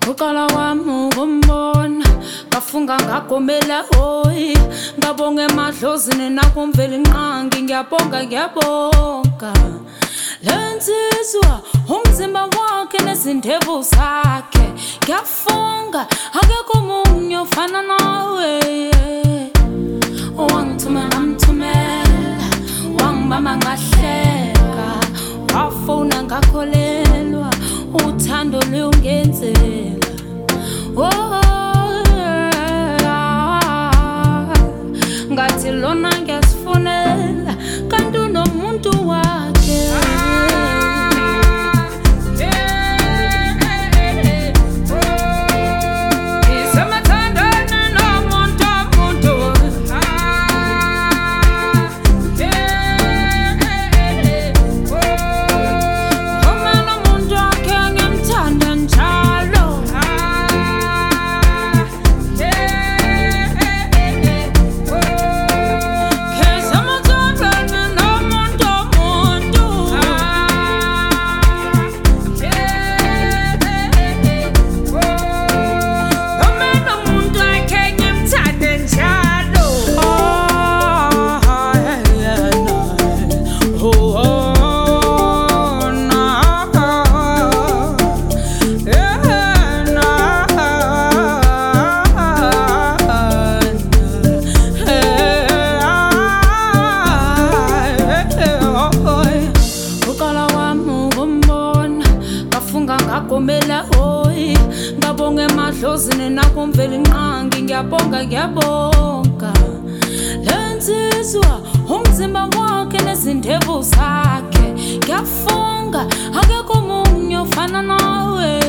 uqala wami ukumbona ngafunga ngagomela hoyi ngabonga emadlozini nakumvela inqangi ngiyabonga lensizwa umzimba wakhe nezindevu zakhe ngiyafunga akekho omunye ofana nawe wangithumela ngamthumela wangibamba ngahleka wafuna ngakholelwa uthando lungenzela ngathi lona ngiyasifunela kanti unomuntu wakhe ngagomela hoyi ngabonga emadlozini nakumvela inqangi ngiyabonga lensizwa umzimba wakhe nezindevu zakhe ngiyafunga akekho omunye ofana nawe